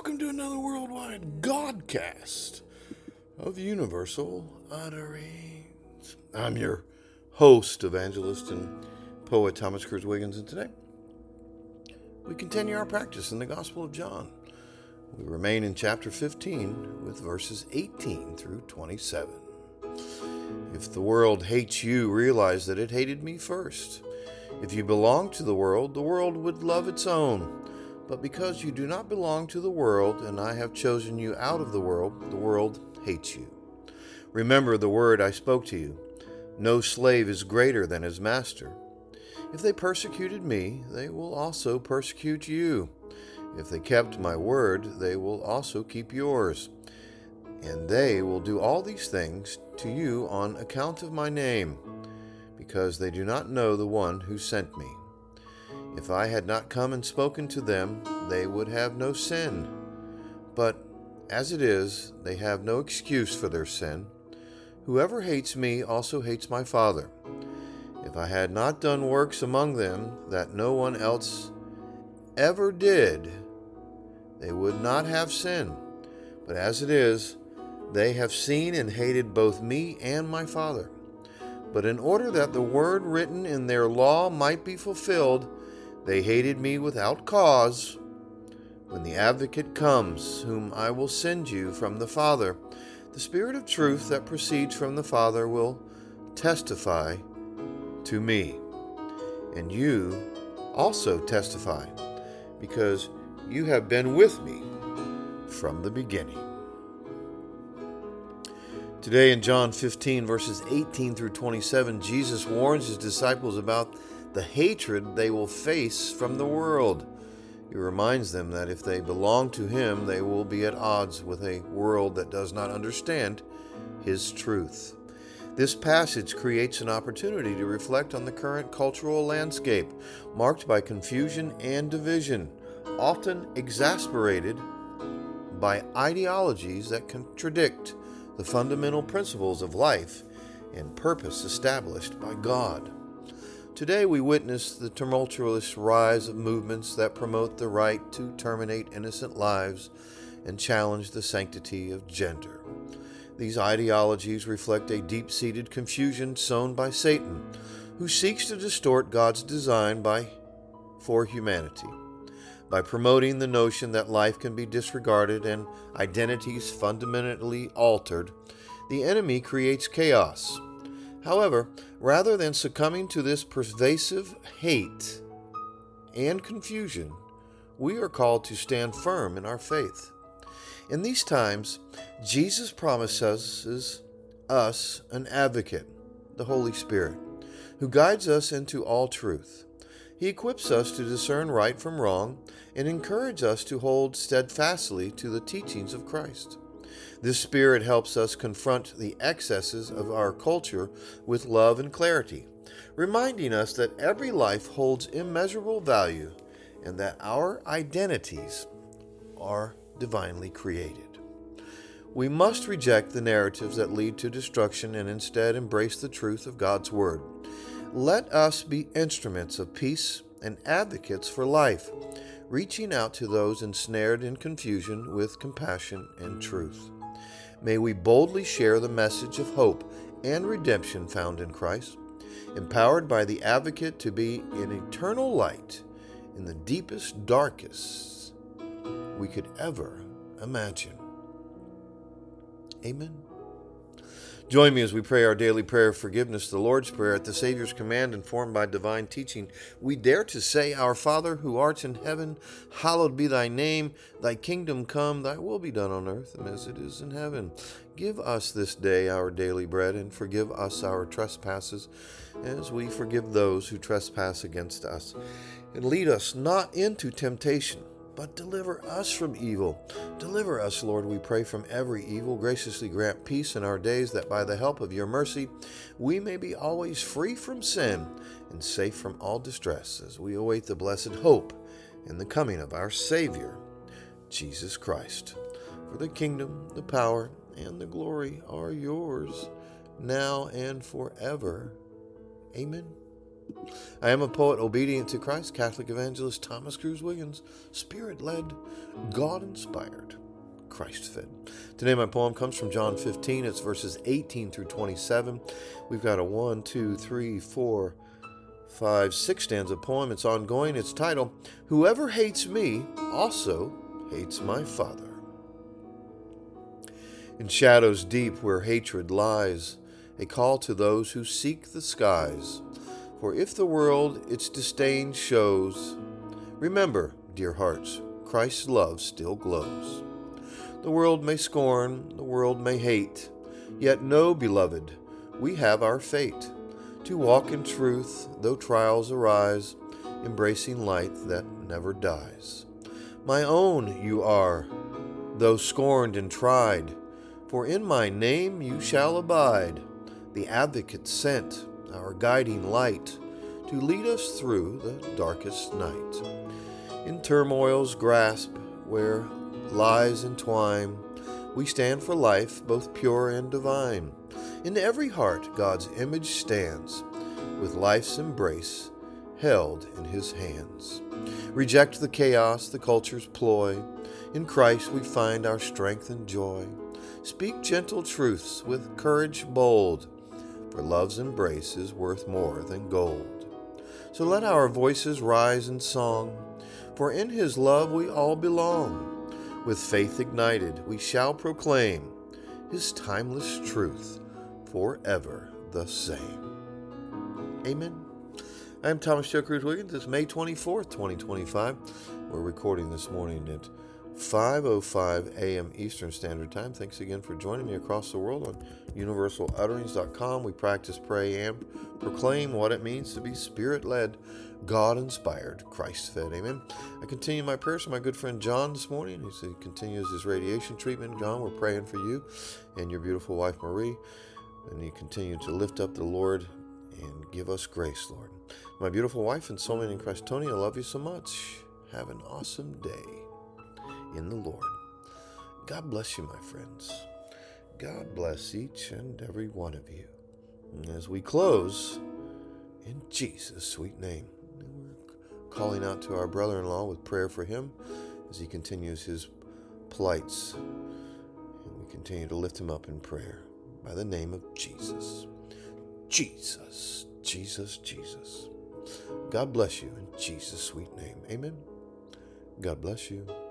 welcome to another worldwide Godcast of Universal Utterings. I'm your host, evangelist, and poet Thomas Cruz Wiggins, and today we continue our practice in the Gospel of John. We remain in chapter 15 with verses 18 through 27. If the world hates you, realize that it hated me first. If you belong to the world would love its own. But because you do not belong to the world, and I have chosen you out of the world hates you. Remember the word I spoke to you. No slave is greater than his master. If they persecuted me, they will also persecute you. If they kept my word, they will also keep yours. And they will do all these things to you on account of my name, because they do not know the one who sent me. If I had not come and spoken to them, they would have no sin. But as it is, they have no excuse for their sin. Whoever hates me also hates my Father. If I had not done works among them that no one else ever did, they would not have sin. But as it is, they have seen and hated both me and my Father. But in order that the word written in their law might be fulfilled, they hated me without cause. When the advocate comes, whom I will send you from the Father, the Spirit of truth that proceeds from the Father will testify to me. And you also testify, because you have been with me from the beginning. Today in John 15, verses 18 through 27, Jesus warns his disciples about the hatred they will face from the world. He reminds them that if they belong to him, they will be at odds with a world that does not understand his truth. This passage creates an opportunity to reflect on the current cultural landscape, marked by confusion and division, often exasperated by ideologies that contradict the fundamental principles of life and purpose established by God. Today we witness the tumultuous rise of movements that promote the right to terminate innocent lives and challenge the sanctity of gender. These ideologies reflect a deep-seated confusion sown by Satan, who seeks to distort God's design for humanity. By promoting the notion that life can be disregarded and identities fundamentally altered, the enemy creates chaos. However, rather than succumbing to this pervasive hate and confusion, we are called to stand firm in our faith. In these times, Jesus promises us an advocate, the Holy Spirit, who guides us into all truth. He equips us to discern right from wrong and encourages us to hold steadfastly to the teachings of Christ. This Spirit helps us confront the excesses of our culture with love and clarity, reminding us that every life holds immeasurable value and that our identities are divinely created. We must reject the narratives that lead to destruction and instead embrace the truth of God's Word. Let us be instruments of peace and advocates for life, reaching out to those ensnared in confusion with compassion and truth. May we boldly share the message of hope and redemption found in Christ, empowered by the advocate to be an eternal light in the deepest, darkest we could ever imagine. Amen. Join me as we pray our daily prayer of forgiveness, the Lord's Prayer. At the Savior's command, informed by divine teaching, we dare to say, Our Father, who art in heaven, hallowed be thy name. Thy kingdom come, thy will be done on earth as it is in heaven. Give us this day our daily bread, and forgive us our trespasses, as we forgive those who trespass against us. And lead us not into temptation, but deliver us from evil. Deliver us, Lord, we pray, from every evil. Graciously grant peace in our days, that by the help of your mercy we may be always free from sin and safe from all distress, as we await the blessed hope and the coming of our Savior, Jesus Christ. For the kingdom, the power, and the glory are yours, now and forever. Amen. I am a poet obedient to Christ, Catholic evangelist Thomas Cruz Wiggins, Spirit-led, God-inspired, Christ-fed. Today my poem comes from John 15. It's verses 18 through 27. We've got a 6 stanza poem. It's ongoing. It's titled, Whoever Hates Me Also Hates My Father. In shadows deep where hatred lies, a call to those who seek the skies. For if the world its disdain shows, remember, dear hearts, Christ's love still glows. The world may scorn, the world may hate, yet know, beloved, we have our fate, to walk in truth, though trials arise, embracing light that never dies. My own you are, though scorned and tried, for in my name you shall abide, the advocate sent, our guiding light, to lead us through the darkest night. In turmoil's grasp, where lies entwine, we stand for life, both pure and divine. In every heart God's image stands, with life's embrace held in his hands. Reject the chaos, the culture's ploy. In Christ we find our strength and joy. Speak gentle truths with courage bold, for love's embrace is worth more than gold. So let our voices rise in song, for in his love we all belong. With faith ignited, we shall proclaim his timeless truth, forever the same. Amen. I am Thomas Joe Cruz Wiggins. It's May 24th, 2025. We're recording this morning at 5:05 a.m. Eastern Standard Time. Thanks again for joining me across the world on universalutterings.com. We practice, pray, and proclaim what it means to be Spirit-led, God-inspired, Christ-fed. Amen. I continue my prayers for my good friend John this morning as he continues his radiation treatment. John, we're praying for you and your beautiful wife Marie, and you continue to lift up the Lord and give us grace, Lord. My beautiful wife and soulmate in Christ, Tony, I love you so much. Have an awesome day in the Lord. God bless you, my friends. God bless each and every one of you. And as we close, in Jesus' sweet name, we're calling out to our brother-in-law with prayer for him as he continues his plights. And we continue to lift him up in prayer by the name of Jesus. Jesus, Jesus, Jesus. God bless you in Jesus' sweet name. Amen. God bless you.